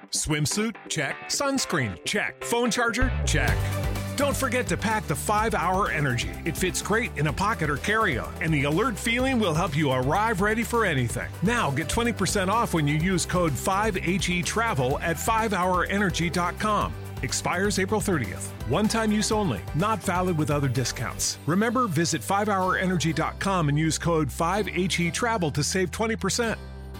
Swimsuit? Check. Sunscreen? Check. Phone charger? Check. Don't forget to pack the 5-Hour Energy. It fits great in a pocket or carry-on, and the alert feeling will help you arrive ready for anything. Now get 20% off when you use code 5HETRAVEL at 5hourenergy.com. Expires April 30th. One-time use only. Not valid with other discounts. Remember, visit 5hourenergy.com and use code 5HETRAVEL to save 20%.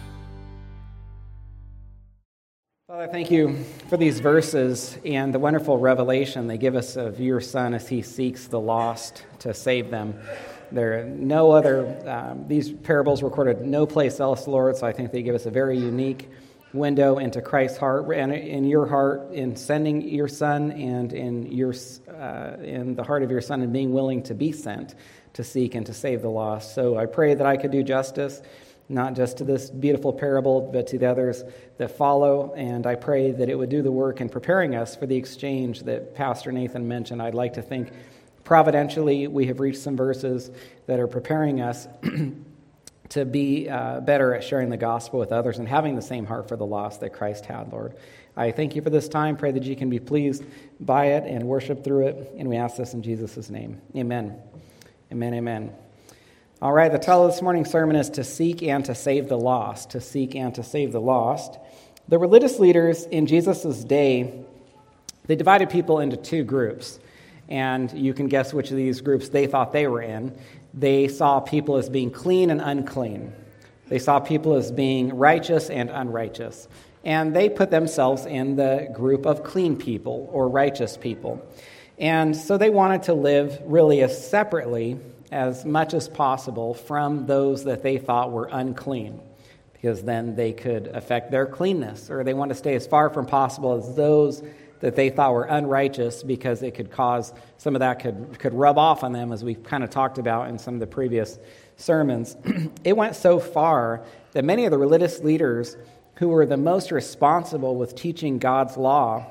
Father, thank you for these verses and the wonderful revelation they give us of your Son as he seeks the lost to save them. There are no other, these parables recorded no place else, Lord, so I think they give us a very unique window into Christ's heart and in your heart in sending your Son and in the heart of your Son and being willing to be sent to seek and to save the lost. So I pray that I could do justice not just to this beautiful parable, but to the others that follow. And I pray that it would do the work in preparing us for the exchange that Pastor Nathan mentioned. I'd like to think providentially we have reached some verses that are preparing us to be better at sharing the gospel with others and having the same heart for the lost that Christ had, Lord. I thank you for this time. Pray that you can be pleased by it and worship through it. And we ask this in Jesus' name. Amen. Amen, amen. All right, the title of this morning's sermon is To Seek and to Save the Lost. To seek and to save the lost. The religious leaders in Jesus' day, they divided people into two groups. And you can guess which of these groups they thought they were in. They saw people as being clean and unclean. They saw people as being righteous and unrighteous. And they put themselves in the group of clean people or righteous people. And so they wanted to live really as separately as much as possible from those that they thought were unclean, because then they could affect their cleanness, or they want to stay as far from possible as those that they thought were unrighteous, because it could cause, some of that could rub off on them, as we kind of talked about in some of the previous sermons. It went so far that many of the religious leaders who were the most responsible with teaching God's law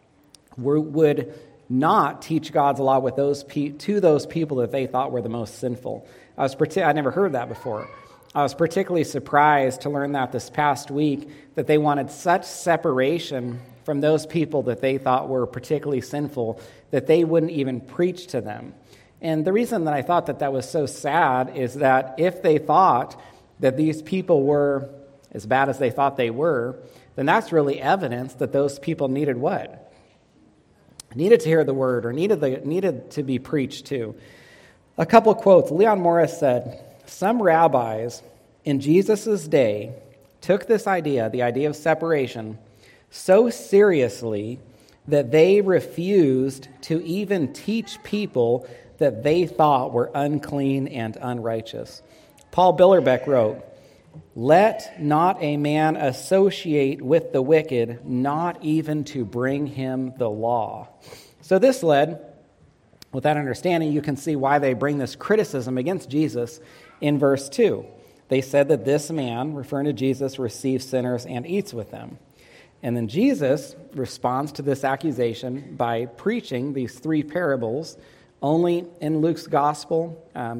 would not teach God's law with to those people that they thought were the most sinful. I never heard that before. I was particularly surprised to learn that this past week, that they wanted such separation from those people that they thought were particularly sinful that they wouldn't even preach to them. And the reason that I thought that was so sad is that if they thought that these people were as bad as they thought they were, then that's really evidence that those people needed what? Needed to hear the word, or needed to be preached to. A couple of quotes. Leon Morris said, "Some rabbis in Jesus' day took this idea, the idea of separation, so seriously that they refused to even teach people that they thought were unclean and unrighteous." Paul Billerbeck wrote, "Let not a man associate with the wicked, not even to bring him the law." So this led, with that understanding, you can see why they bring this criticism against Jesus in verse 2. They said that this man, referring to Jesus, receives sinners and eats with them. And then Jesus responds to this accusation by preaching these three parables only in Luke's gospel.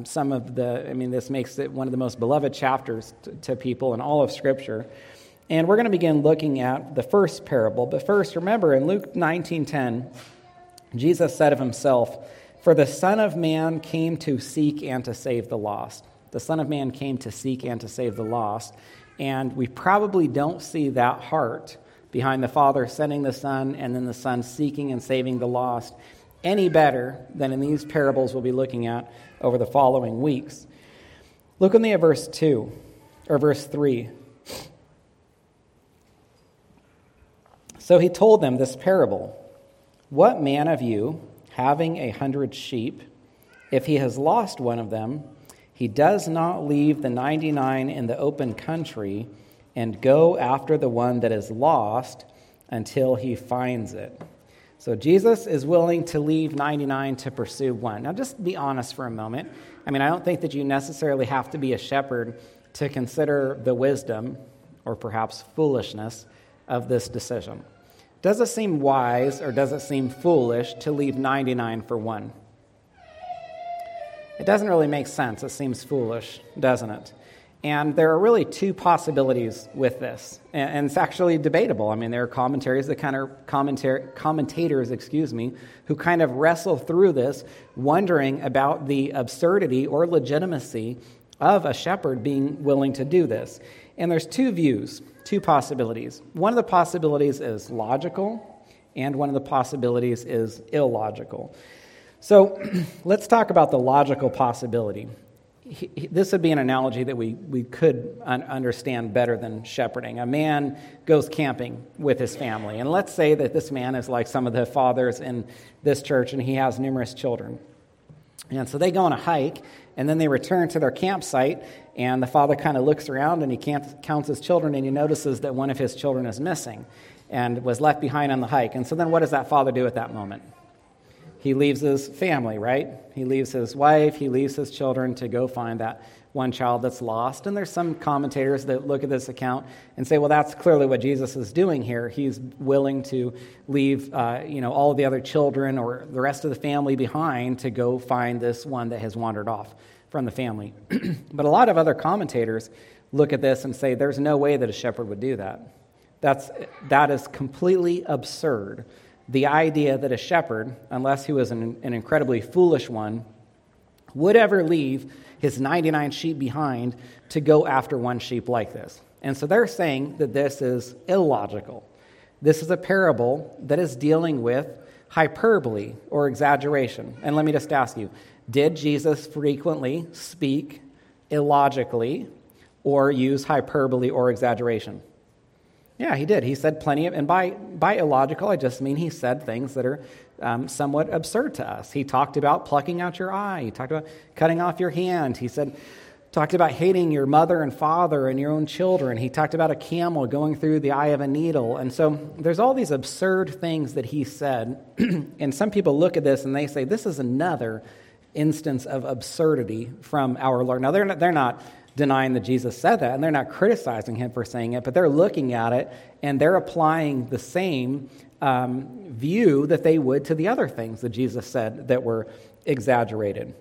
This makes it one of the most beloved chapters to people in all of Scripture. And we're going to begin looking at the first parable. But first, remember, in Luke 19:10, Jesus said of himself, "For the Son of Man came to seek and to save the lost." The Son of Man came to seek and to save the lost. And we probably don't see that heart behind the Father sending the Son and then the Son seeking and saving the lost any better than in these parables we'll be looking at over the following weeks. Look with me at verse 2, or verse 3. "So he told them this parable. What man of you, having 100 sheep, if he has lost one of them, he does not leave the 99 in the open country and go after the one that is lost until he finds it?" So Jesus is willing to leave 99 to pursue one. Now just be honest for a moment. I don't think that you necessarily have to be a shepherd to consider the wisdom, or perhaps foolishness, of this decision. Does it seem wise or does it seem foolish to leave 99 for one? It doesn't really make sense. It seems foolish, doesn't it? And there are really two possibilities with this, and it's actually debatable. I mean, there are commentators, who kind of wrestle through this, wondering about the absurdity or legitimacy of a shepherd being willing to do this. And there's two views, two possibilities. One of the possibilities is logical, and one of the possibilities is illogical. So let's talk about the logical possibility. This would be an analogy that we could understand better than shepherding. A man goes camping with his family, and let's say that this man is like some of the fathers in this church, and he has numerous children. And so they go on a hike, and then they return to their campsite, and the father kind of looks around, and he counts his children, and he notices that one of his children is missing and was left behind on the hike. And so then what does that father do at that moment? He leaves his family, right? He leaves his wife, he leaves his children to go find that one child that's lost. And there's some commentators that look at this account and say, well, that's clearly what Jesus is doing here. He's willing to leave, all of the other children or the rest of the family behind to go find this one that has wandered off from the family. But a lot of other commentators look at this and say, there's no way that a shepherd would do that. That is completely absurd. The idea that a shepherd, unless he was an incredibly foolish one, would ever leave his 99 sheep behind to go after one sheep like this. And so they're saying that this is illogical. This is a parable that is dealing with hyperbole or exaggeration. And let me just ask you, did Jesus frequently speak illogically or use hyperbole or exaggeration? Yeah, he did. He said plenty of, and by illogical, I just mean he said things that are somewhat absurd to us. He talked about plucking out your eye. He talked about cutting off your hand. He talked about hating your mother and father and your own children. He talked about a camel going through the eye of a needle. And so there's all these absurd things that he said. And some people look at this and they say, this is another instance of absurdity from our Lord. Now, they're not denying that Jesus said that, and they're not criticizing him for saying it, but they're looking at it, and they're applying the same view that they would to the other things that Jesus said that were exaggerated.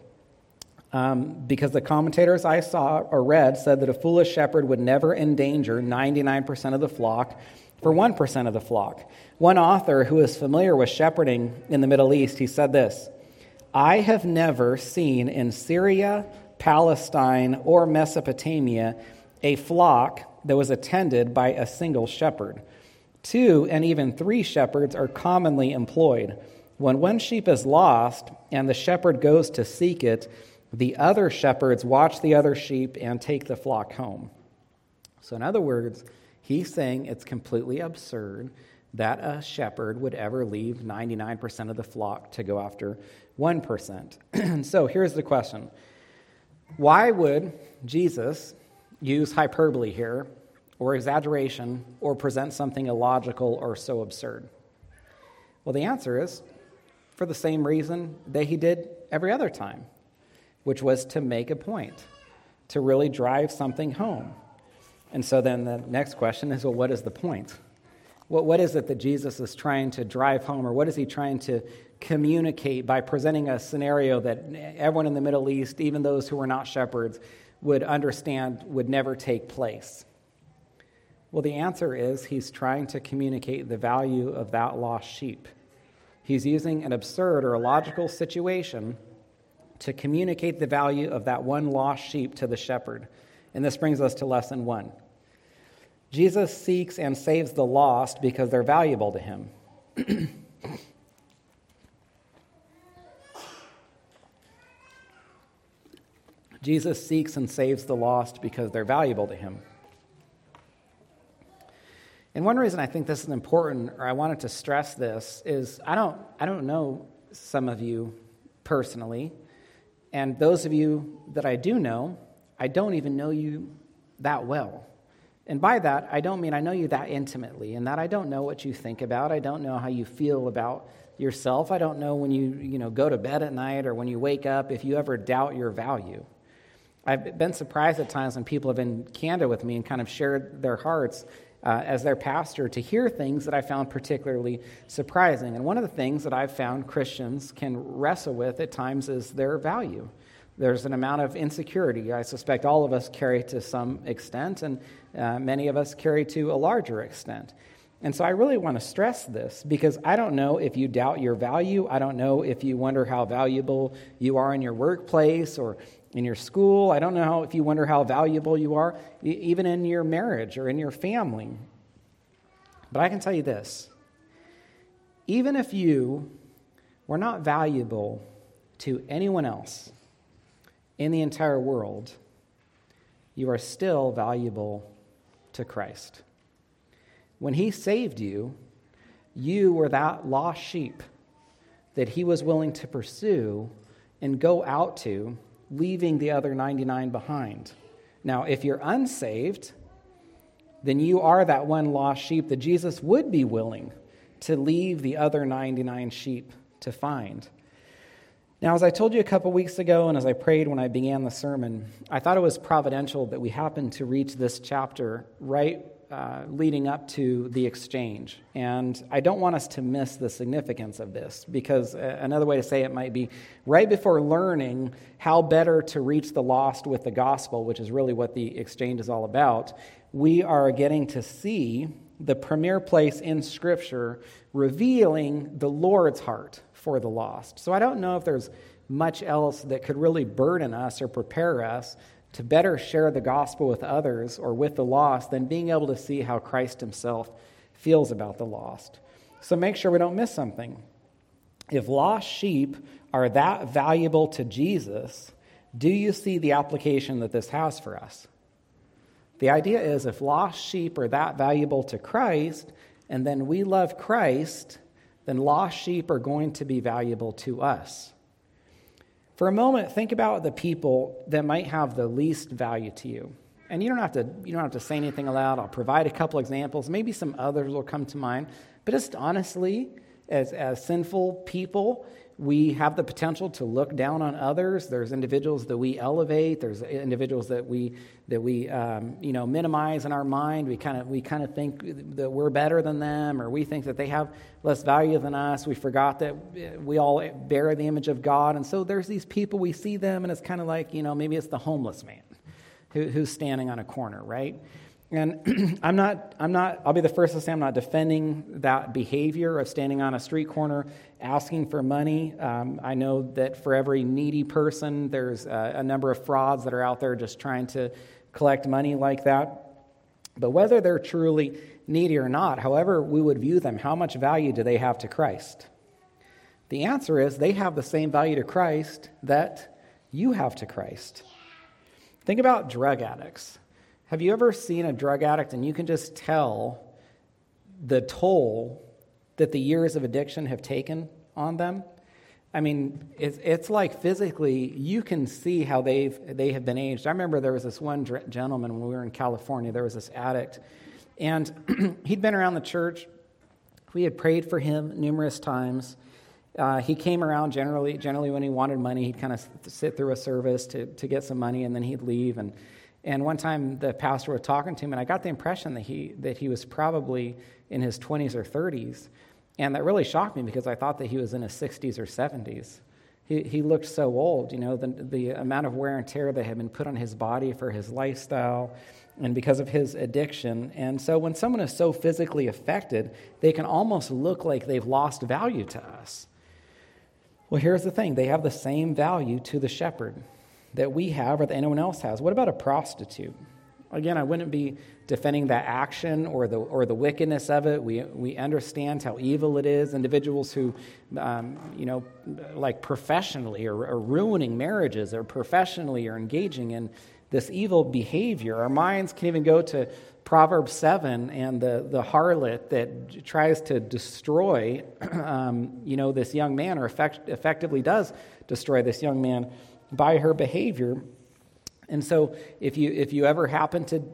Because the commentators I saw or read said that a foolish shepherd would never endanger 99% of the flock for 1% of the flock. One author who is familiar with shepherding in the Middle East, he said this, I have never seen in Syria, Palestine, or Mesopotamia a flock that was attended by a single shepherd. 2 and even 3 shepherds are commonly employed. When one sheep is lost and the shepherd goes to seek it, the other shepherds watch the other sheep and take the flock home. So in other words, he's saying it's completely absurd that a shepherd would ever leave 99% of the flock to go after 1%. So here's the question. Why would Jesus use hyperbole here, or exaggeration, or present something illogical or so absurd? Well, the answer is for the same reason that he did every other time, which was to make a point, to really drive something home. And so then the next question is, well, what is the point? What is it that Jesus is trying to drive home, or what is he trying to communicate by presenting a scenario that everyone in the Middle East, even those who were not shepherds, would understand would never take place? Well, the answer is he's trying to communicate the value of that lost sheep. He's using an absurd or illogical situation to communicate the value of that one lost sheep to the shepherd. And this brings us to lesson 1. Jesus seeks and saves the lost because they're valuable to him. Jesus seeks and saves the lost because they're valuable to him. And one reason I think this is important, or I wanted to stress this, is I don't know some of you personally, and those of you that I do know, I don't even know you that well. And by that, I don't mean I know you that intimately, and that I don't know what you think about. I don't know how you feel about yourself. I don't know when you go to bed at night or when you wake up if you ever doubt your value. I've been surprised at times when people have been candid with me and kind of shared their hearts as their pastor to hear things that I found particularly surprising. And one of the things that I've found Christians can wrestle with at times is their value. There's an amount of insecurity I suspect all of us carry to some extent, and many of us carry to a larger extent. And so I really want to stress this, because I don't know if you doubt your value. I don't know if you wonder how valuable you are in your workplace or in your school. I don't know if you wonder how valuable you are even in your marriage or in your family. But I can tell you this: even if you were not valuable to anyone else in the entire world, you are still valuable to Christ. When he saved you, you were that lost sheep that he was willing to pursue and go out to, leaving the other 99 behind. Now, if you're unsaved, then you are that one lost sheep that Jesus would be willing to leave the other 99 sheep to find. Now, as I told you a couple weeks ago, and as I prayed when I began the sermon, I thought it was providential that we happened to reach this chapter right leading up to the exchange. And I don't want us to miss the significance of this, because another way to say it might be right before learning how better to reach the lost with the gospel, which is really what the exchange is all about, we are getting to see the premier place in Scripture revealing the Lord's heart for the lost. So I don't know if there's much else that could really burden us or prepare us to better share the gospel with others or with the lost than being able to see how Christ himself feels about the lost. So make sure we don't miss something. If lost sheep are that valuable to Jesus, do you see the application that this has for us? The idea is, if lost sheep are that valuable to Christ, and then we love Christ, then lost sheep are going to be valuable to us. For a moment, think about the people that might have the least value to you. And you don't have to say anything aloud. I'll provide a couple examples. Maybe some others will come to mind. But just honestly, as sinful people, we have the potential to look down on others. There's individuals that we elevate. There's individuals that we minimize in our mind. We kind of think that we're better than them, or we think that they have less value than us. We forgot that we all bear the image of God, and so there's these people, we see them, and it's kind of like, maybe it's the homeless man who's standing on a corner, right? And I'll be the first to say I'm not defending that behavior of standing on a street corner asking for money. I know that for every needy person, there's a number of frauds that are out there just trying to collect money like that. But whether they're truly needy or not, however we would view them, how much value do they have to Christ? The answer is they have the same value to Christ that you have to Christ. Think about drug addicts. Have you ever seen a drug addict and you can just tell the toll that the years of addiction have taken on them? I mean, it's like physically you can see how they have been aged. I remember there was this one gentleman when we were in California. There was this addict, and he'd been around the church. We had prayed for him numerous times. He came around generally when he wanted money. He'd kind of sit through a service to get some money, and then he'd leave. And one time the pastor was talking to him, and I got the impression that he was probably in his 20s or 30s. And that really shocked me because I thought that he was in his 60s or 70s. He looked so old, the amount of wear and tear that had been put on his body for his lifestyle and because of his addiction. And so when someone is so physically affected, they can almost look like they've lost value to us. Well, here's the thing. They have the same value to the shepherd that we have or that anyone else has. What about a prostitute? Again, I wouldn't be defending that action or the wickedness of it. We understand how evil it is. Individuals who, like professionally are ruining marriages or professionally are engaging in this evil behavior. Our minds can even go to Proverbs 7 and the harlot that tries to destroy, this young man, or effectively does destroy this young man by her behavior. And so if you ever happen to,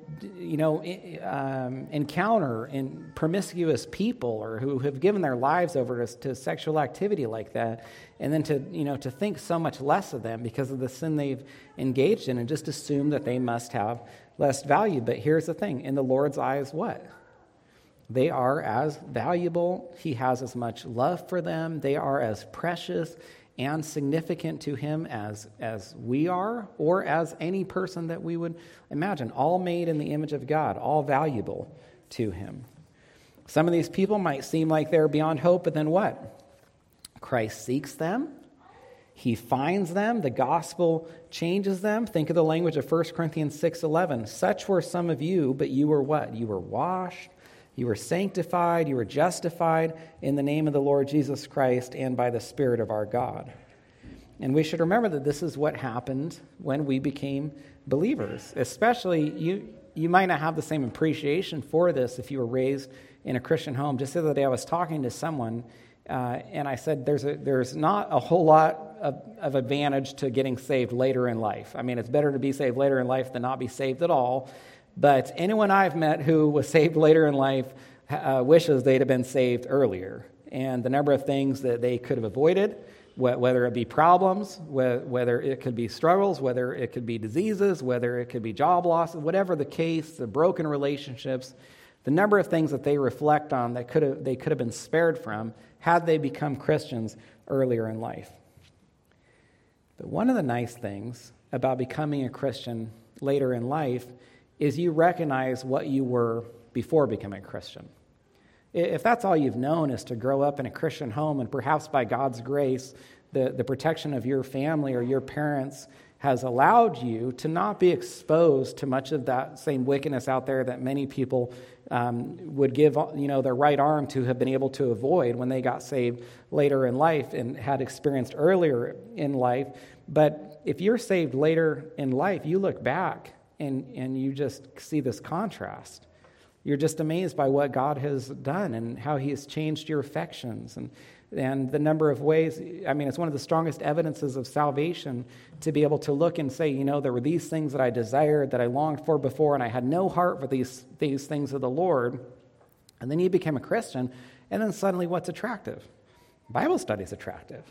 encounter in promiscuous people or who have given their lives over to sexual activity like that, and then to think so much less of them because of the sin they've engaged in and just assume that they must have less value. But here's the thing, in the Lord's eyes, what? They are as valuable. He has as much love for them. They are as precious and significant to him as we are, or as any person that we would imagine, all made in the image of God, all valuable to him. Some of these people might seem like they're beyond hope, but then what? Christ seeks them. He finds them. The gospel changes them. Think of the language of 1 Corinthians 6:11. Such were some of you, but you were what? You were washed, you were sanctified, you were justified in the name of the Lord Jesus Christ and by the Spirit of our God. And we should remember that this is what happened when we became believers. Especially, you might not have the same appreciation for this if you were raised in a Christian home. Just the other day I was talking to someone, and I said there's not a whole lot of advantage to getting saved later in life. I mean, it's better to be saved later in life than not be saved at all. But anyone I've met who was saved later in life wishes they'd have been saved earlier. And the number of things that they could have avoided, whether it be problems, whether it could be struggles, whether it could be diseases, whether it could be job losses, whatever the case, the broken relationships, the number of things that they reflect on that they could have been spared from had they become Christians earlier in life. But one of the nice things about becoming a Christian later in life is you recognize what you were before becoming a Christian. If that's all you've known is to grow up in a Christian home, and perhaps by God's grace, the protection of your family or your parents has allowed you to not be exposed to much of that same wickedness out there that many people would give their right arm to have been able to avoid when they got saved later in life and had experienced earlier in life. But if you're saved later in life, you look back and you just see this contrast. You're just amazed by what God has done and how he has changed your affections and the number of ways. I mean, it's one of the strongest evidences of salvation to be able to look and say, there were these things that I desired, that I longed for before, and I had no heart for these things of the Lord. And then you became a Christian, and then suddenly what's attractive? Bible study is attractive.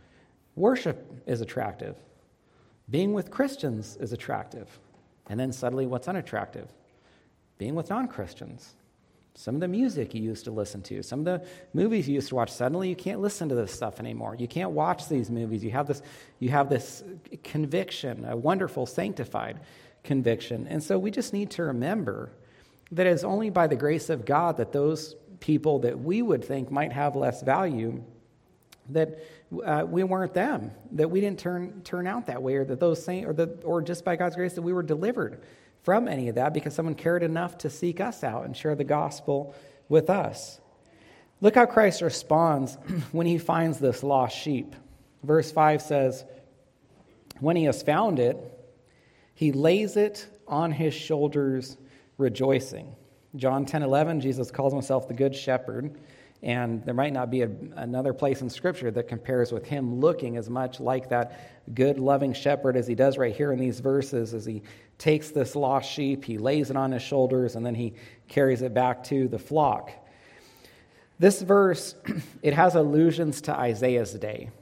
Worship is attractive. Being with Christians is attractive. And then suddenly what's unattractive? Being with non-Christians. Some of the music you used to listen to, some of the movies you used to watch, suddenly you can't listen to this stuff anymore. You can't watch these movies. You have this conviction, a wonderful sanctified conviction. And so we just need to remember that it's only by the grace of God that those people that we would think might have less value, that we weren't them, that we didn't turn out that way, or that those or just by God's grace that we were delivered from any of that because someone cared enough to seek us out and share the gospel with us. Look how Christ responds when he finds this lost sheep. Verse 5 says, when he has found it, he lays it on his shoulders, rejoicing. John 10:11, Jesus calls himself the Good Shepherd, and there might not be another place in Scripture that compares with him looking as much like that good, loving shepherd as he does right here in these verses, as he takes this lost sheep, he lays it on his shoulders, and then he carries it back to the flock. This verse, it has allusions to Isaiah's day,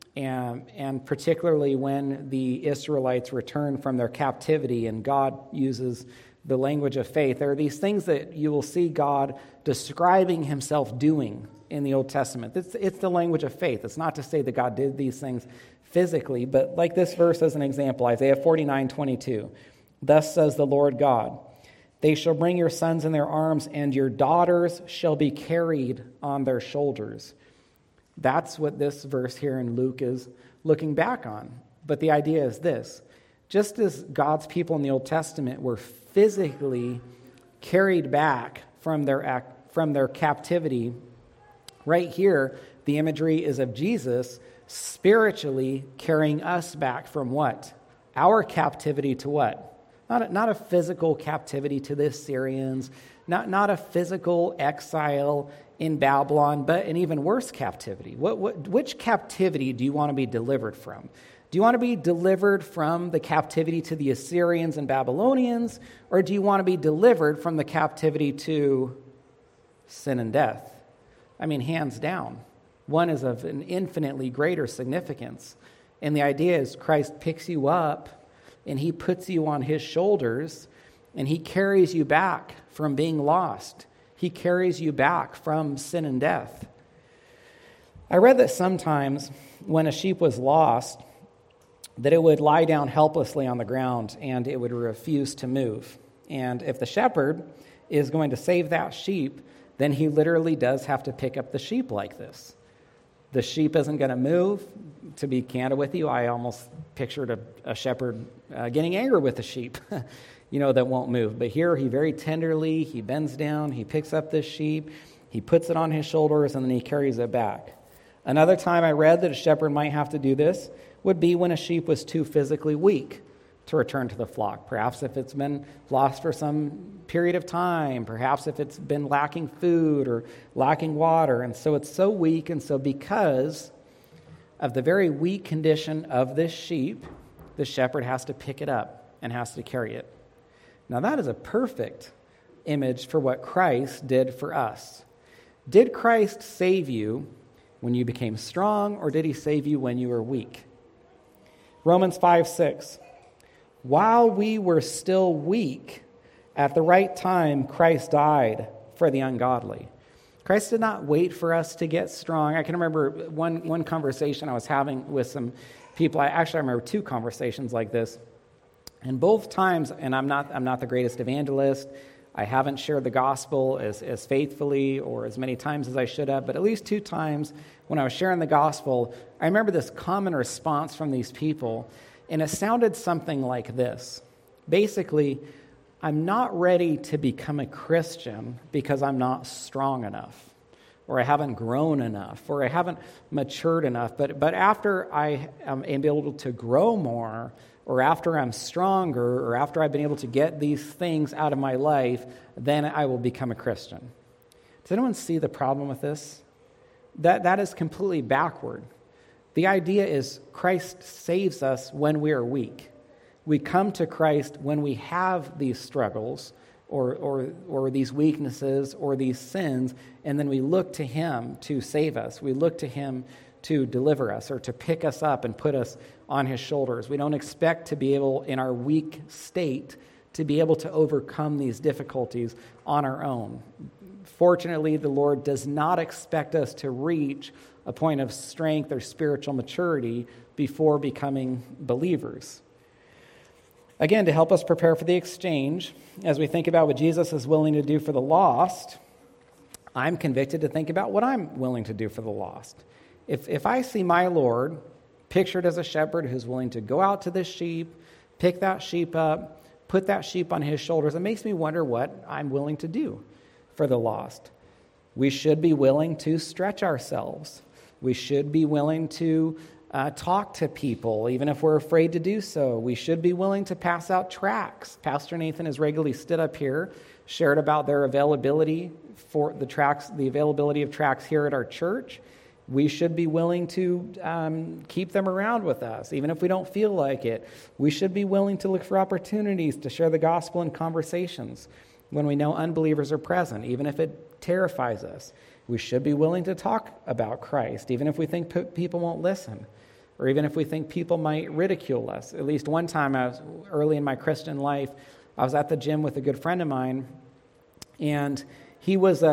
and particularly when the Israelites return from their captivity and God uses the language of faith. There are these things that you will see God describing himself doing in the Old Testament. It's the language of faith. It's not to say that God did these things physically, but like this verse as an example, Isaiah 49:22. Thus says the Lord God, they shall bring your sons in their arms, and your daughters shall be carried on their shoulders. That's what this verse here in Luke is looking back on. But the idea is this: just as God's people in the Old Testament were physically carried back from their captivity, right here, the imagery is of Jesus spiritually carrying us back from what? Our captivity to what? Not a physical captivity to the Assyrians, not a physical exile in Babylon, but an even worse captivity. Which captivity do you want to be delivered from? Do you want to be delivered from the captivity to the Assyrians and Babylonians, or do you want to be delivered from the captivity to sin and death? I mean, hands down. One is of an infinitely greater significance. And the idea is Christ picks you up and he puts you on his shoulders and he carries you back from being lost. He carries you back from sin and death. I read that sometimes when a sheep was lost, that it would lie down helplessly on the ground and it would refuse to move. And if the shepherd is going to save that sheep, then he literally does have to pick up the sheep like this. The sheep isn't going to move. To be candid with you, I almost pictured a shepherd getting angry with the sheep, that won't move. But here he very tenderly, he bends down, he picks up this sheep, he puts it on his shoulders, and then he carries it back. Another time I read that a shepherd might have to do this would be when a sheep was too physically weak to return to the flock. Perhaps if it's been lost for some period of time, perhaps if it's been lacking food or lacking water. And so it's so weak, and so because of the very weak condition of this sheep, the shepherd has to pick it up and has to carry it. Now that is a perfect image for what Christ did for us. Did Christ save you when you became strong, or did he save you when you were weak? Romans 5:6. While we were still weak, at the right time, Christ died for the ungodly. Christ did not wait for us to get strong. I can remember one conversation I was having with some people. I remember two conversations like this. And both times, and I'm not the greatest evangelist, I haven't shared the gospel as faithfully or as many times as I should have, but at least two times when I was sharing the gospel, I remember this common response from these people, and it sounded something like this. Basically, I'm not ready to become a Christian because I'm not strong enough, or I haven't grown enough, or I haven't matured enough. But after I am able to grow more, or after I'm stronger, or after I've been able to get these things out of my life, then I will become a Christian. Does anyone see the problem with this? That is completely backward. The idea is Christ saves us when we are weak. We come to Christ when we have these struggles or these weaknesses or these sins, and then we look to him to save us. We look to him to deliver us or to pick us up and put us on his shoulders. We don't expect to be able, in our weak state, to be able to overcome these difficulties on our own. Fortunately, the Lord does not expect us to reach a point of strength or spiritual maturity before becoming believers. Again, to help us prepare for the exchange, as we think about what Jesus is willing to do for the lost, I'm convicted to think about what I'm willing to do for the lost. If I see my Lord pictured as a shepherd who's willing to go out to this sheep, pick that sheep up, put that sheep on his shoulders, it makes me wonder what I'm willing to do for the lost. We should be willing to stretch ourselves. We should be willing to talk to people, even if we're afraid to do so. We should be willing to pass out tracts. Pastor Nathan has regularly stood up here, shared about their availability for the tracts, the availability of tracts here at our church. We should be willing to keep them around with us, even if we don't feel like it. We should be willing to look for opportunities to share the gospel in conversations when we know unbelievers are present, even if it terrifies us. We should be willing to talk about Christ, even if we think people won't listen, or even if we think people might ridicule us. At least one time, I was early in my Christian life, I was at the gym with a good friend of mine, and he was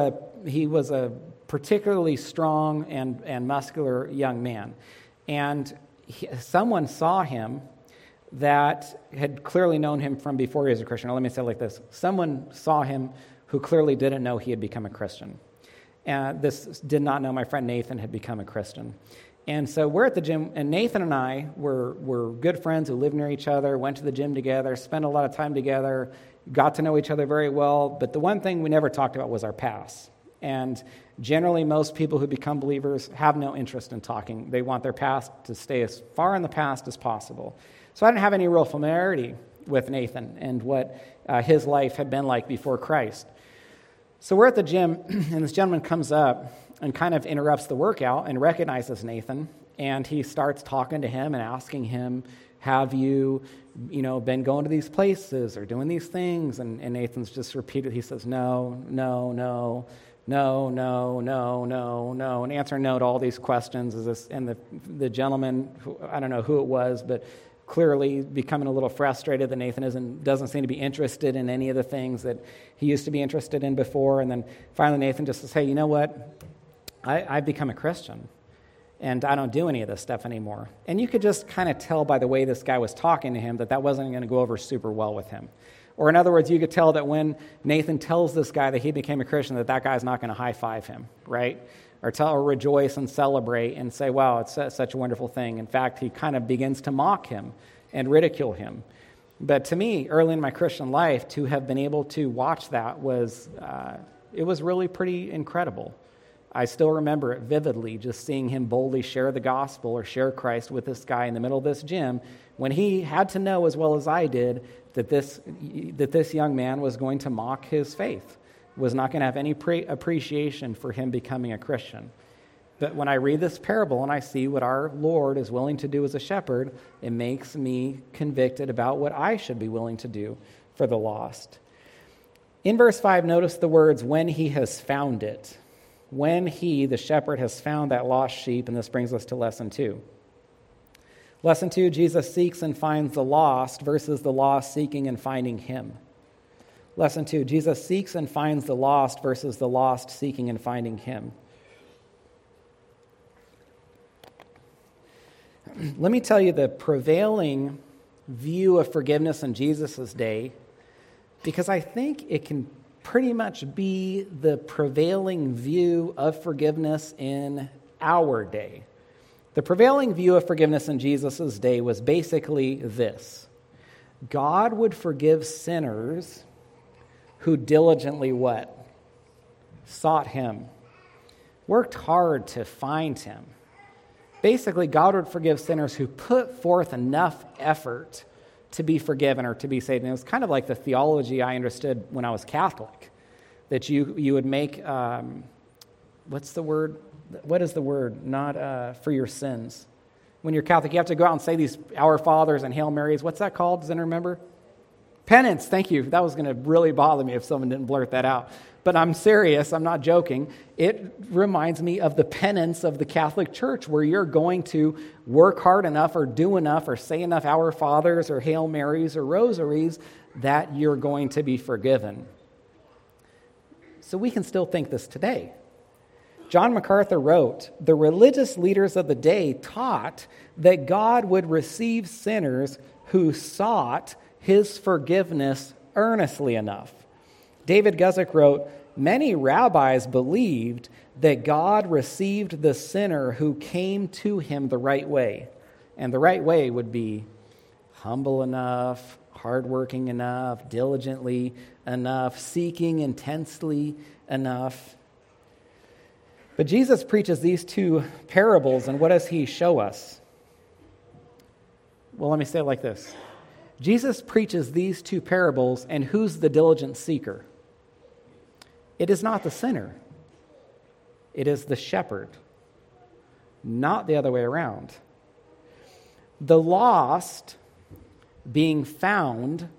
a particularly strong and muscular young man. And someone saw him that had clearly known him from before he was a Christian. Or let me say it like this. Someone saw him who clearly didn't know he had become a Christian. And this did not know my friend Nathan had become a Christian. And so we're at the gym, and Nathan and I were good friends who lived near each other, went to the gym together, spent a lot of time together, got to know each other very well. But the one thing we never talked about was our past. And generally, most people who become believers have no interest in talking. They want their past to stay as far in the past as possible. So I didn't have any real familiarity with Nathan and what his life had been like before Christ. So we're at the gym, and this gentleman comes up and kind of interrupts the workout and recognizes Nathan, and he starts talking to him and asking him, have you been going to these places or doing these things? And Nathan's just repeated, he says, no, and answering no to all these questions. And the gentleman, I don't know who it was, but clearly becoming a little frustrated that Nathan doesn't seem to be interested in any of the things that he used to be interested in before. And then finally Nathan just says, hey, you know what? I've become a Christian. and I don't do any of this stuff anymore. And you could just kind of tell by the way this guy was talking to him that wasn't going to go over super well with him. Or in other words, you could tell that when Nathan tells this guy that he became a Christian, that guy's not going to high-five him, right? Or rejoice and celebrate and say, wow, it's such a wonderful thing. In fact, he kind of begins to mock him and ridicule him. But to me, early in my Christian life, to have been able to watch that it was really pretty incredible. I still remember it vividly, just seeing him boldly share the gospel or share Christ with this guy in the middle of this gym when he had to know as well as I did that this young man was going to mock his faith, was not going to have any appreciation for him becoming a Christian. But when I read this parable and I see what our Lord is willing to do as a shepherd, it makes me convicted about what I should be willing to do for the lost. In verse 5, notice the words, when he has found it. When he, the shepherd, has found that lost sheep, and this brings us to lesson 2. Lesson 2, Jesus seeks and finds the lost versus the lost seeking and finding him. Lesson 2, Jesus seeks and finds the lost versus the lost seeking and finding him. Let me tell you the prevailing view of forgiveness in Jesus' day, because I think it can pretty much be the prevailing view of forgiveness in our day. The prevailing view of forgiveness in Jesus' day was basically this: God would forgive sinners who diligently what? Sought him, worked hard to find him. Basically, God would forgive sinners who put forth enough effort to be forgiven or to be saved. And it was kind of like the theology I understood when I was Catholic, that you would make, what's the word? What is the word? Not for your sins. When you're Catholic, you have to go out and say these Our Fathers and Hail Marys. What's that called? Does anyone remember? Penance, thank you. That was going to really bother me if someone didn't blurt that out. But I'm serious, I'm not joking. It reminds me of the penance of the Catholic Church, where you're going to work hard enough or do enough or say enough Our Fathers or Hail Marys or rosaries that you're going to be forgiven. So we can still think this today. John MacArthur wrote, the religious leaders of the day taught that God would receive sinners who sought his forgiveness earnestly enough. David Guzik wrote, many rabbis believed that God received the sinner who came to him the right way. And the right way would be humble enough, hardworking enough, diligently enough, seeking intensely enough. But Jesus preaches these two parables, and what does he show us? Well, let me say it like this. Jesus preaches these two parables, and who's the diligent seeker? It is not the sinner. It is the shepherd, not the other way around. The lost being found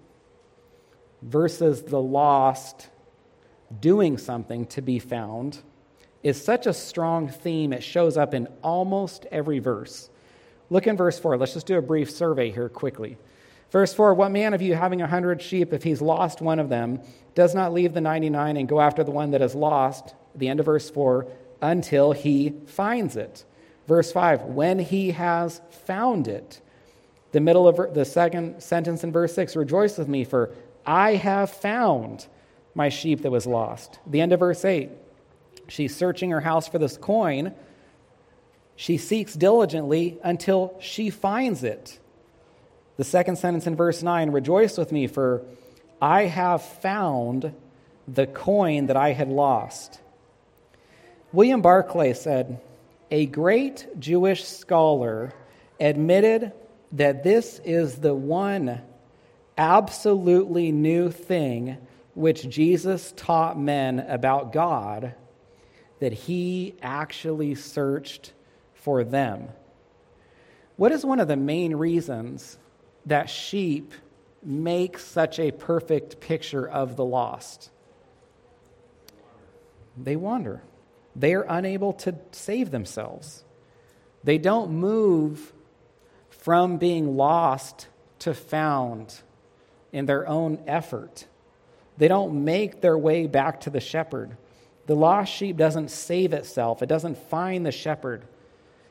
versus the lost doing something to be found is such a strong theme, it shows up in almost every verse. Look in verse 4. Let's just do a brief survey here quickly. Verse 4, what man of you having 100 sheep, if he's lost one of them, does not leave the 99 and go after the one that is lost, the end of verse 4, until he finds it. Verse 5, when he has found it. The middle of the second sentence in verse 6, rejoice with me, for I have found my sheep that was lost. The end of verse 8, she's searching her house for this coin. She seeks diligently until she finds it. The second sentence in verse 9, rejoice with me, for I have found the coin that I had lost. William Barclay said, a great Jewish scholar admitted that this is the one absolutely new thing which Jesus taught men about God, that he actually searched for them. What is one of the main reasons that sheep make such a perfect picture of the lost? They wander. They are unable to save themselves. They don't move from being lost to found in their own effort. They don't make their way back to the shepherd. The lost sheep doesn't save itself. It doesn't find the shepherd.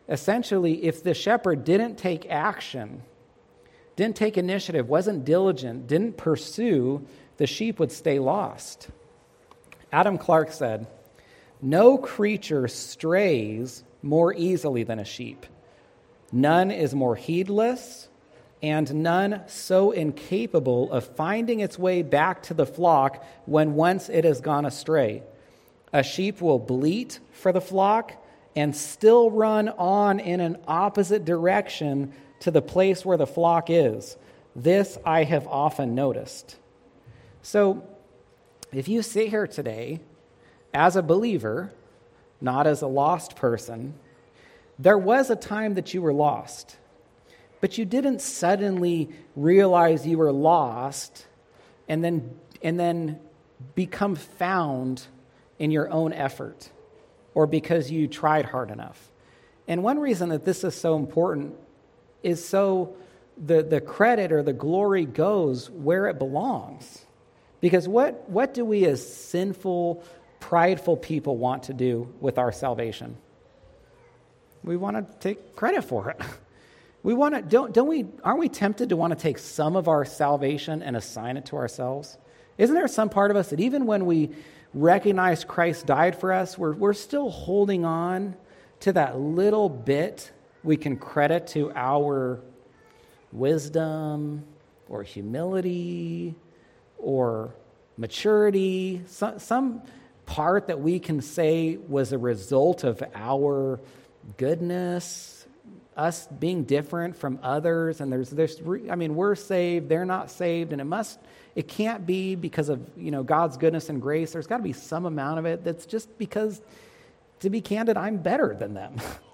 Essentially, if the shepherd didn't take action, didn't take initiative, wasn't diligent, didn't pursue, the sheep would stay lost. Adam Clarke said, "No creature strays more easily than a sheep. None is more heedless, and none so incapable of finding its way back to the flock when once it has gone astray. A sheep will bleat for the flock and still run on in an opposite direction to the place where the flock is. This I have often noticed." So, if you sit here today as a believer, not as a lost person, there was a time that you were lost, but you didn't suddenly realize you were lost and then become found in your own effort or because you tried hard enough. And one reason that this is so important is so the credit or the glory goes where it belongs. Because what do we as sinful, prideful people want to do with our salvation? We want to take credit for it. We want to, aren't we tempted to want to take some of our salvation and assign it to ourselves? Isn't there some part of us that even when we recognize Christ died for us, we're still holding on to that little bit we can credit to our wisdom or humility or maturity, some part that we can say was a result of our goodness, us being different from others, and we're saved, they're not saved, and it can't be because of God's goodness and grace. There's got to be some amount of it that's just because, to be candid, I'm better than them.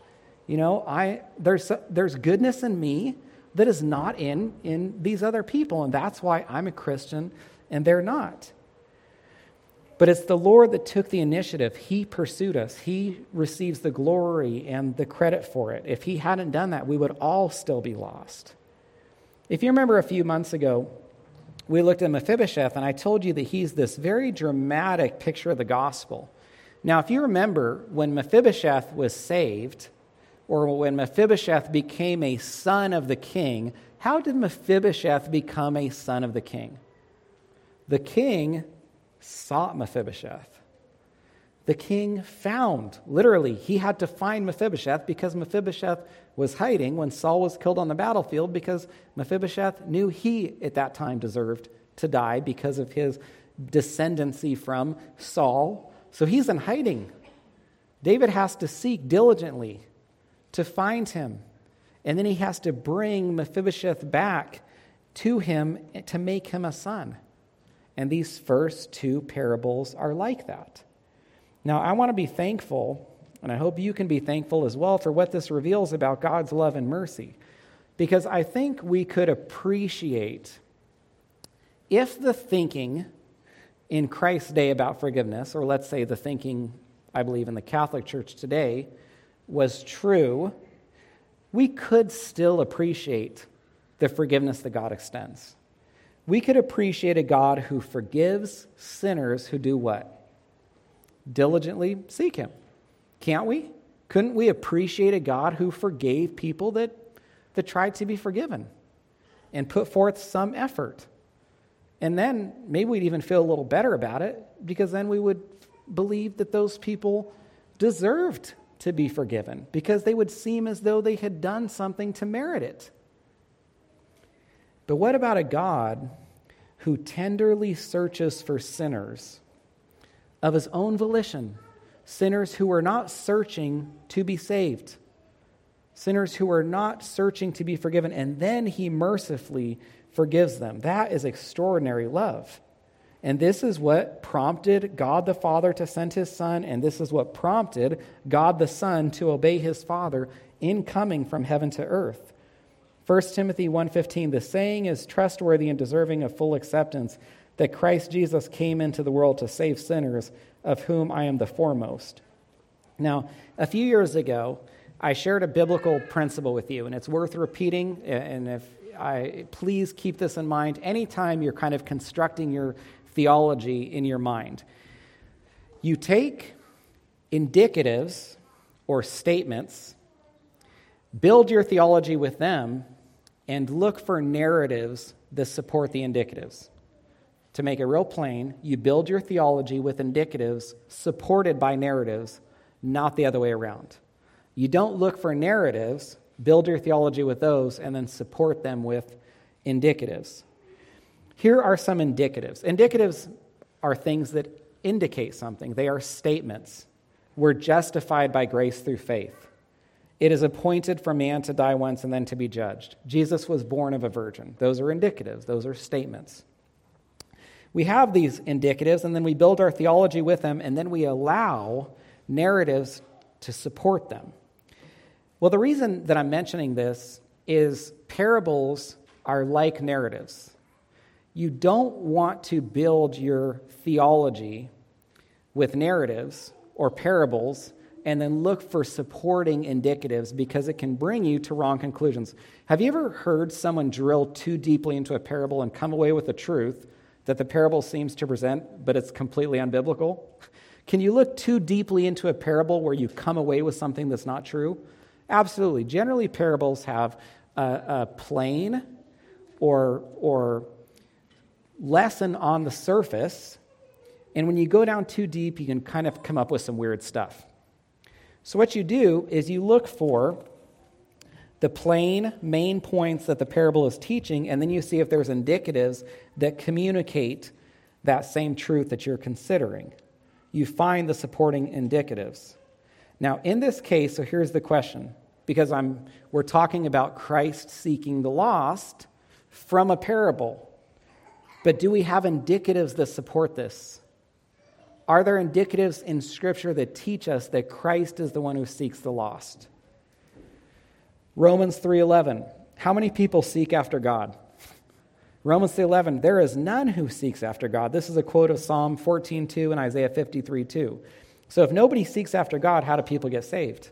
There's goodness in me that is not in these other people, and that's why I'm a Christian and they're not. But it's the Lord that took the initiative. He pursued us. He receives the glory and the credit for it. If he hadn't done that, we would all still be lost. If you remember a few months ago, we looked at Mephibosheth, and I told you that he's this very dramatic picture of the gospel. Now, if you remember, when Mephibosheth was saved, or when Mephibosheth became a son of the king, how did Mephibosheth become a son of the king? The king sought Mephibosheth. The king found, literally, he had to find Mephibosheth because Mephibosheth was hiding when Saul was killed on the battlefield, because Mephibosheth knew he at that time deserved to die because of his descendancy from Saul. So he's in hiding. David has to seek diligently to find him. And then he has to bring Mephibosheth back to him to make him a son. And these first two parables are like that. Now, I want to be thankful, and I hope you can be thankful as well, for what this reveals about God's love and mercy. Because I think we could appreciate if the thinking in Christ's day about forgiveness, or let's say the thinking, I believe, in the Catholic Church today, was true, we could still appreciate the forgiveness that God extends. We could appreciate a God who forgives sinners who do what? Diligently seek him. Can't we? Couldn't we appreciate a God who forgave people that tried to be forgiven and put forth some effort? And then maybe we'd even feel a little better about it, because then we would believe that those people deserved to be forgiven, because they would seem as though they had done something to merit it. But what about a God who tenderly searches for sinners of his own volition, sinners who are not searching to be saved, sinners who are not searching to be forgiven, and then he mercifully forgives them? That is extraordinary love. And this is what prompted God the Father to send his Son, and this is what prompted God the Son to obey his Father in coming from heaven to earth. 1 Timothy 1:15, the saying is trustworthy and deserving of full acceptance, that Christ Jesus came into the world to save sinners, of whom I am the foremost. Now, a few years ago, I shared a biblical principle with you, and it's worth repeating, and please keep this in mind anytime you're kind of constructing your theology in your mind. You take indicatives or statements Build your theology with them and look for narratives that support the indicatives. To make it real plain, you build your theology with indicatives supported by narratives, not the other way around. You don't look for narratives, build your theology with those, and then support them with indicatives. Here are some indicatives. Indicatives are things that indicate something. They are statements. We're justified by grace through faith. It is appointed for man to die once and then to be judged. Jesus was born of a virgin. Those are indicatives. Those are statements. We have these indicatives, and then we build our theology with them, and then we allow narratives to support them. Well, the reason that I'm mentioning this is parables are like narratives. You don't want to build your theology with narratives or parables and then look for supporting indicatives because it can bring you to wrong conclusions. Have you ever heard someone drill too deeply into a parable and come away with the truth that the parable seems to present, but it's completely unbiblical? Can you look too deeply into a parable where you come away with something that's not true? Absolutely. Generally, parables have a plain or lesson on the surface, and when you go down too deep, you can kind of come up with some weird stuff. So what you do is you look for the plain main points that the parable is teaching, and then you see if there's indicatives that communicate that same truth that you're considering. You find the supporting indicatives. Now, in this case, so here's the question, because we're talking about Christ seeking the lost from a parable. But do we have indicatives that support this? Are there indicatives in Scripture that teach us that Christ is the one who seeks the lost? Romans 3:11. How many people seek after God? Romans 3:11. There is none who seeks after God. This is a quote of Psalm 14:2 and Isaiah 53:2. So if nobody seeks after God, how do people get saved?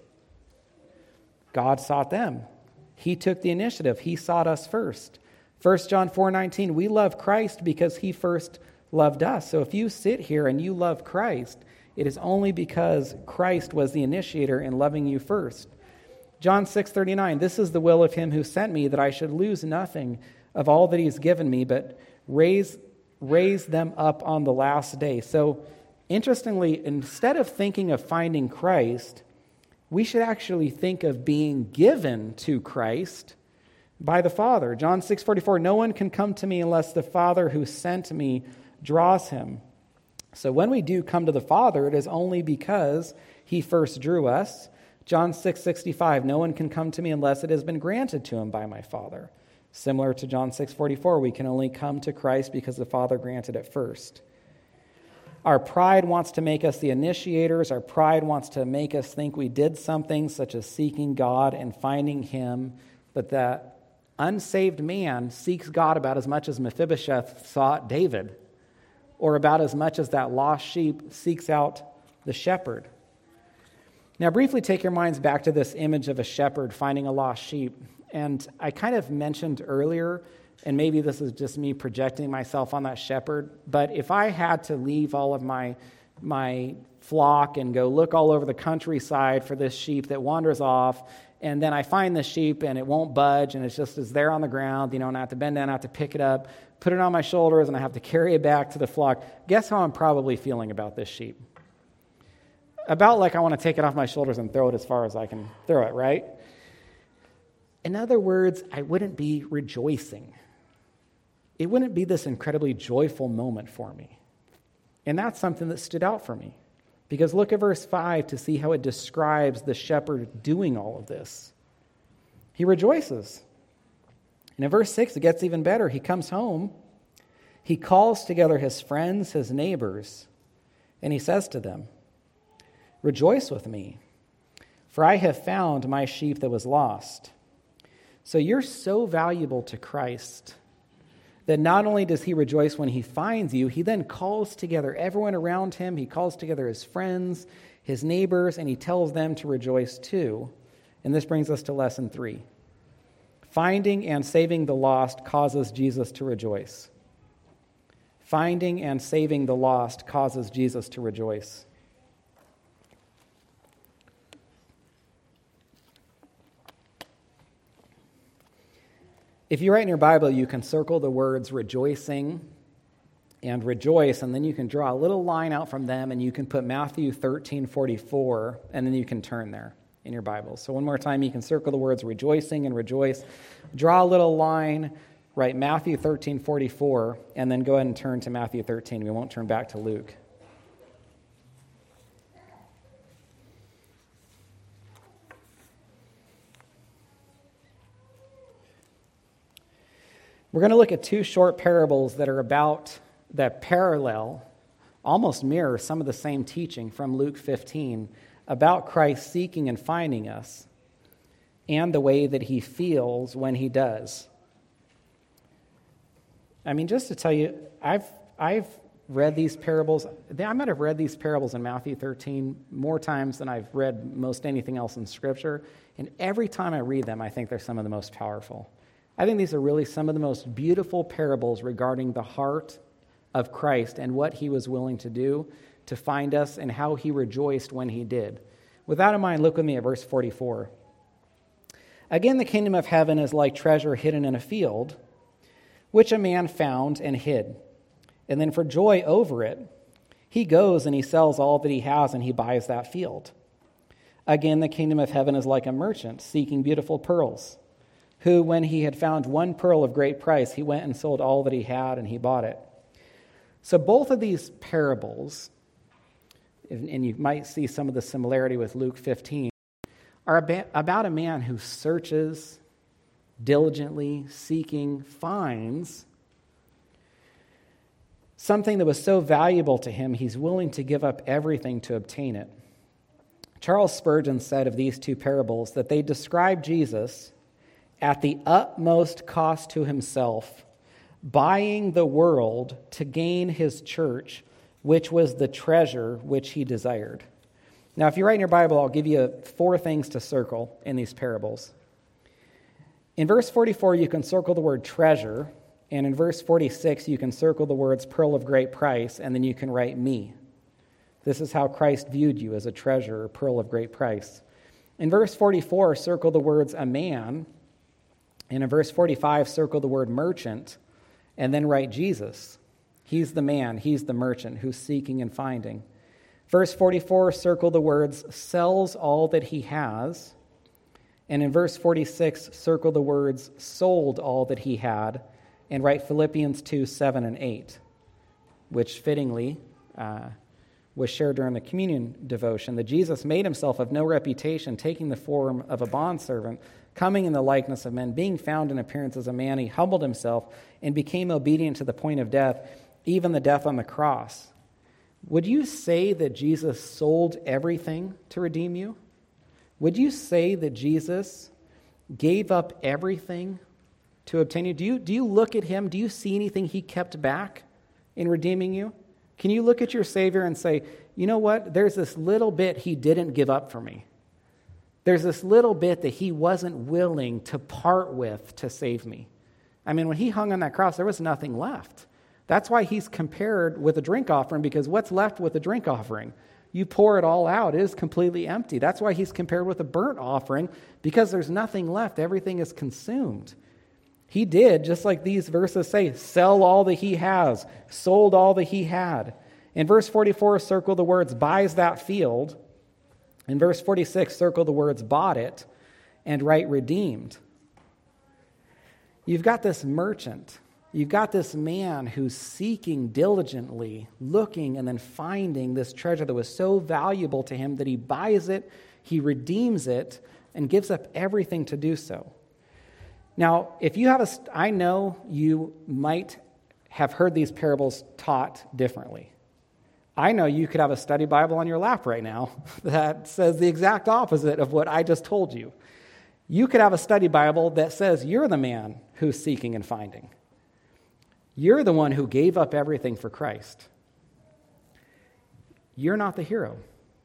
God sought them. He took the initiative. He sought us first. 1 John 4:19. We love Christ because he first loved us. So if you sit here and you love Christ, it is only because Christ was the initiator in loving you first. John 6:39, this is the will of him who sent me, that I should lose nothing of all that he's given me, but raise them up on the last day. So interestingly, instead of thinking of finding Christ, we should actually think of being given to Christ by the Father. John 6:44, no one can come to me unless the Father who sent me draws him. So when we do come to the Father, it is only because he first drew us. John 6:65, no one can come to me unless it has been granted to him by my Father. Similar to John 6:44, we can only come to Christ because the Father granted it first. Our pride wants to make us the initiators. Our pride wants to make us think we did something, such as seeking God and finding him, but that unsaved man seeks God about as much as Mephibosheth sought David, or about as much as that lost sheep seeks out the shepherd. Now, briefly take your minds back to this image of a shepherd finding a lost sheep. And I kind of mentioned earlier, and maybe this is just me projecting myself on that shepherd, but if I had to leave all of my flock and go look all over the countryside for this sheep that wanders off, and then I find the sheep and it won't budge and it's just is there on the ground, and I have to bend down, I have to pick it up, put it on my shoulders, and I have to carry it back to the flock. Guess how I'm probably feeling about this sheep? About like I want to take it off my shoulders and throw it as far as I can throw it, right? In other words, I wouldn't be rejoicing. It wouldn't be this incredibly joyful moment for me. And that's something that stood out for me. Because look at verse 5 to see how it describes the shepherd doing all of this. He rejoices. And in verse 6, it gets even better. He comes home. He calls together his friends, his neighbors, and he says to them, rejoice with me, for I have found my sheep that was lost. So you're so valuable to Christ that not only does he rejoice when he finds you, he then calls together everyone around him. He calls together his friends, his neighbors, and he tells them to rejoice too. And this brings us to lesson 3. Finding and saving the lost causes Jesus to rejoice. Finding and saving the lost causes Jesus to rejoice. If you write in your Bible, you can circle the words rejoicing and rejoice, and then you can draw a little line out from them, and you can put Matthew 13:44, and then you can turn there in your Bible. So one more time, you can circle the words rejoicing and rejoice, draw a little line, write Matthew 13:44, and then go ahead and turn to Matthew 13. We won't turn back to Luke. We're going to look at two short parables that parallel, almost mirror some of the same teaching from Luke 15 about Christ seeking and finding us and the way that he feels when he does. I mean, just to tell you, I've read these parables. I might have read these parables in Matthew 13 more times than I've read most anything else in Scripture, and every time I read them, I think they're some of the most powerful. I think these are really some of the most beautiful parables regarding the heart of Christ and what he was willing to do to find us and how he rejoiced when he did. With that in mind, look with me at verse 44. Again, the kingdom of heaven is like treasure hidden in a field, which a man found and hid. And then for joy over it, he goes and he sells all that he has and he buys that field. Again, the kingdom of heaven is like a merchant seeking beautiful pearls, who, when he had found one pearl of great price, he went and sold all that he had and he bought it. So both of these parables, and you might see some of the similarity with Luke 15, are about a man who searches, diligently seeking, finds something that was so valuable to him, he's willing to give up everything to obtain it. Charles Spurgeon said of these two parables that they describe Jesus at the utmost cost to himself, buying the world to gain his church, which was the treasure which he desired. Now, if you write in your Bible, I'll give you 4 things to circle in these parables. In verse 44, you can circle the word treasure, and in verse 46, you can circle the words pearl of great price, and then you can write me. This is how Christ viewed you, as a treasure, or pearl of great price. In verse 44, circle the words a man, and in verse 45, circle the word merchant, and then write Jesus. He's the man, he's the merchant who's seeking and finding. Verse 44, circle the words sells all that he has. And in verse 46, circle the words sold all that he had, and write Philippians 2, 7, and 8, which fittingly was shared during the communion devotion, that Jesus made himself of no reputation, taking the form of a bondservant, coming in the likeness of men, being found in appearance as a man, he humbled himself and became obedient to the point of death, even the death on the cross. Would you say that Jesus sold everything to redeem you? Would you say that Jesus gave up everything to obtain you? Do you look at him? Do you see anything he kept back in redeeming you? Can you look at your Savior and say, you know what? There's this little bit he didn't give up for me. There's this little bit that he wasn't willing to part with to save me. I mean, when he hung on that cross, there was nothing left. That's why he's compared with a drink offering, because what's left with a drink offering? You pour it all out, it is completely empty. That's why he's compared with a burnt offering, because there's nothing left. Everything is consumed. He did, just like these verses say, sell all that he has, sold all that he had. In verse 44, circle the words buys that field. In verse 46, circle the words bought it, and write redeemed. You've got this merchant. You've got this man who's seeking diligently, looking and then finding this treasure that was so valuable to him that he buys it, he redeems it, and gives up everything to do so. Now, if you have I know you might have heard these parables taught differently. I know you could have a study Bible on your lap right now that says the exact opposite of what I just told you. You could have a study Bible that says you're the man who's seeking and finding. You're the one who gave up everything for Christ. You're not the hero.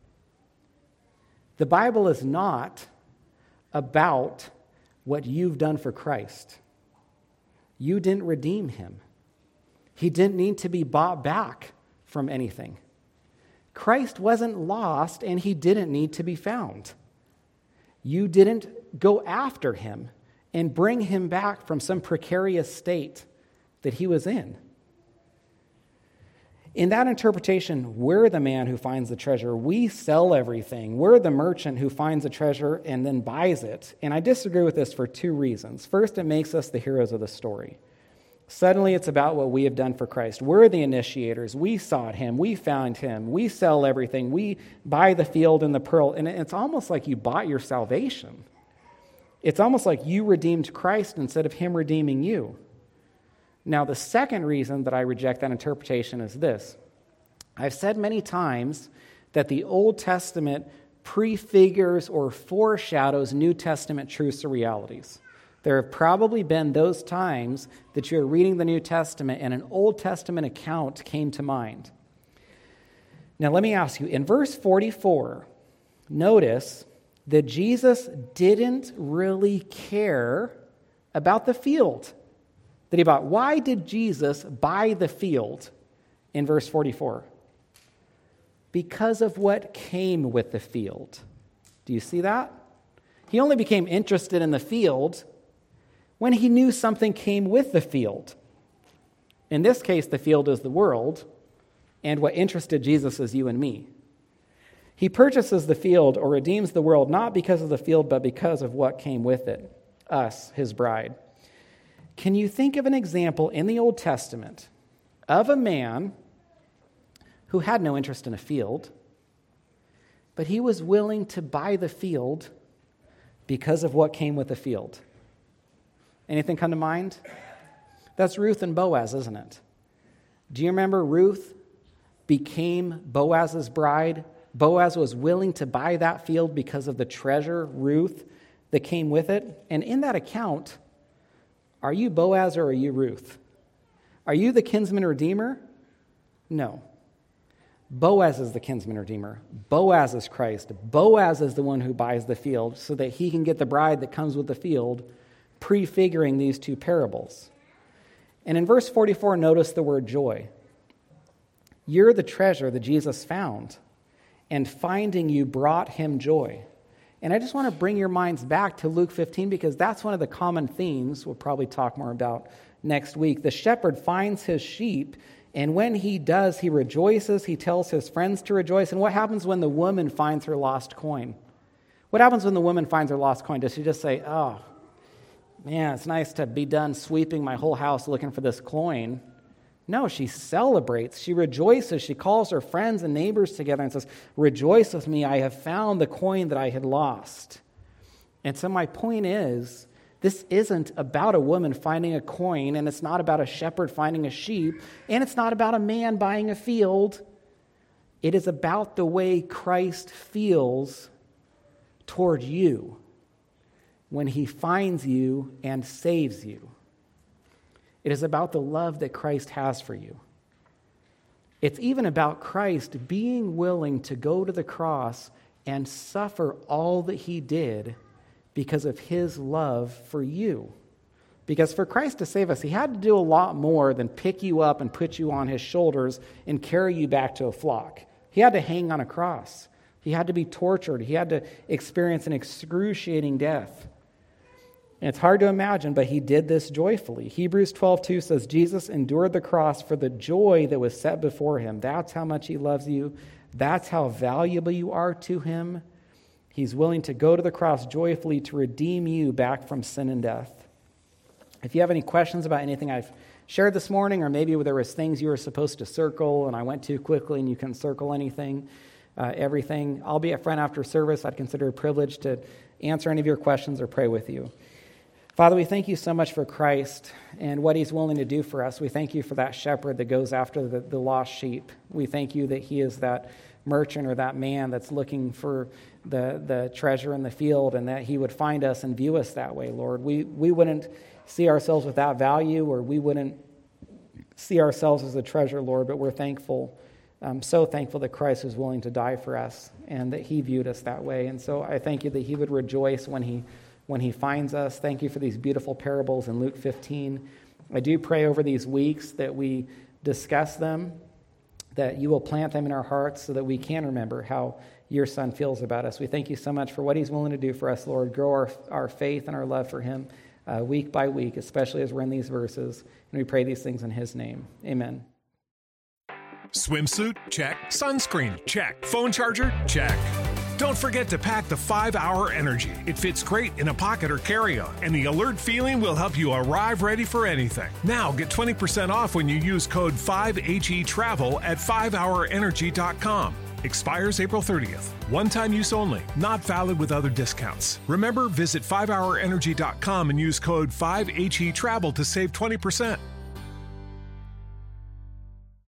The Bible is not about what you've done for Christ. You didn't redeem him. He didn't need to be bought back from anything. Christ wasn't lost, and he didn't need to be found. You didn't go after him and bring him back from some precarious state that he was in. In that interpretation, we're the man who finds the treasure. We sell everything. We're the merchant who finds a treasure and then buys it. And I disagree with this for two reasons. First, it makes us the heroes of the story. Suddenly, it's about what we have done for Christ. We're the initiators. We sought him. We found him. We sell everything. We buy the field and the pearl. And it's almost like you bought your salvation. It's almost like you redeemed Christ instead of him redeeming you. Now, the second reason that I reject that interpretation is this. I've said many times that the Old Testament prefigures or foreshadows New Testament truths or realities. There have probably been those times that you're reading the New Testament and an Old Testament account came to mind. Now, let me ask you, in verse 44, notice that Jesus didn't really care about the field that he bought. Why did Jesus buy the field in verse 44? Because of what came with the field. Do you see that? He only became interested in the field when he knew something came with the field. In this case, the field is the world, and what interested Jesus is you and me. He purchases the field or redeems the world not because of the field, but because of what came with it, us, his bride. Can you think of an example in the Old Testament of a man who had no interest in a field, but he was willing to buy the field because of what came with the field? Anything come to mind? That's Ruth and Boaz, isn't it? Do you remember Ruth became Boaz's bride? Boaz was willing to buy that field because of the treasure, Ruth, that came with it. And in that account, are you Boaz or are you Ruth? Are you the kinsman redeemer? No. Boaz is the kinsman redeemer. Boaz is Christ. Boaz is the one who buys the field so that he can get the bride that comes with the field, prefiguring these two parables. And in verse 44, notice the word joy. You're the treasure that Jesus found, and finding you brought him joy. And I just want to bring your minds back to Luke 15 because that's one of the common themes we'll probably talk more about next week. The shepherd finds his sheep, and when he does, he rejoices. He tells his friends to rejoice. And what happens when the woman finds her lost coin? What happens when the woman finds her lost coin? Does she just say, oh, man, it's nice to be done sweeping my whole house looking for this coin? No, she celebrates, she rejoices, she calls her friends and neighbors together and says, rejoice with me, I have found the coin that I had lost. And so my point is, this isn't about a woman finding a coin, and it's not about a shepherd finding a sheep, and it's not about a man buying a field. It is about the way Christ feels toward you when he finds you and saves you. It is about the love that Christ has for you. It's even about Christ being willing to go to the cross and suffer all that he did because of his love for you. Because for Christ to save us, he had to do a lot more than pick you up and put you on his shoulders and carry you back to a flock. He had to hang on a cross. He had to be tortured. He had to experience an excruciating death. And it's hard to imagine, but he did this joyfully. Hebrews 12:2 says, Jesus endured the cross for the joy that was set before him. That's how much he loves you. That's how valuable you are to him. He's willing to go to the cross joyfully to redeem you back from sin and death. If you have any questions about anything I've shared this morning, or maybe there was things you were supposed to circle and I went too quickly and you can circle everything, I'll be up front after service. I'd consider it a privilege to answer any of your questions or pray with you. Father, we thank you so much for Christ and what he's willing to do for us. We thank you for that shepherd that goes after the lost sheep. We thank you that he is that merchant or that man that's looking for the treasure in the field, and that he would find us and view us that way, Lord. We wouldn't see ourselves with that value, or we wouldn't see ourselves as a treasure, Lord, but we're thankful. I'm so thankful that Christ was willing to die for us and that he viewed us that way. And so I thank you that he would rejoice when he finds us. Thank you for these beautiful parables in Luke 15. I do pray over these weeks that we discuss them, that you will plant them in our hearts so that we can remember how your Son feels about us. We thank you so much for what he's willing to do for us, Lord. Grow our faith and our love for him. week by week, especially as we're in these verses. And we pray these things in his name. Amen. Swimsuit? Check. Sunscreen? Check. Phone charger? Check. Don't forget to pack the 5-Hour Energy. It fits great in a pocket or carry-on, and the alert feeling will help you arrive ready for anything. Now get 20% off when you use code 5HETRAVEL at 5hourenergy.com. Expires April 30th. One-time use only. Not valid with other discounts. Remember, visit 5hourenergy.com and use code 5HETRAVEL to save 20%.